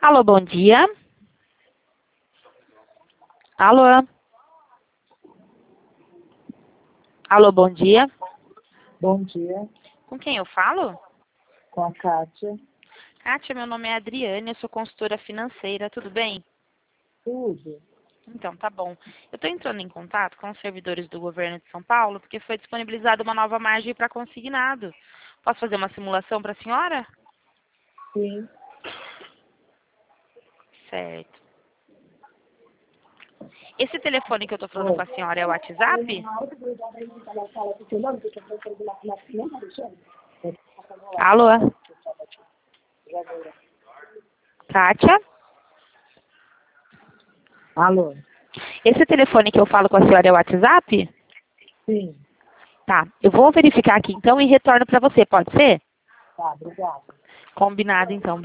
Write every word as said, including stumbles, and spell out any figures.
Alô, bom dia. Alô. Alô, bom dia. Bom dia, Com quem eu falo? com a Kátia. Kátia, meu nome é Adriane, eu sou consultora financeira, tudo bem? Tudo. Então, tá bom. Eu estou entrando em contato com os servidores do governo de São Paulo porque foi disponibilizada uma nova margem para consignado. Posso fazer uma simulação para a senhora? Sim. Certo. Esse telefone que eu estou falando com a senhora é o WhatsApp? Alô? Kátia? Alô? Esse telefone que eu falo com a senhora é o WhatsApp? Sim. Tá. Eu vou verificar aqui então e retorno para você, pode ser? Tá, obrigada. Combinado então.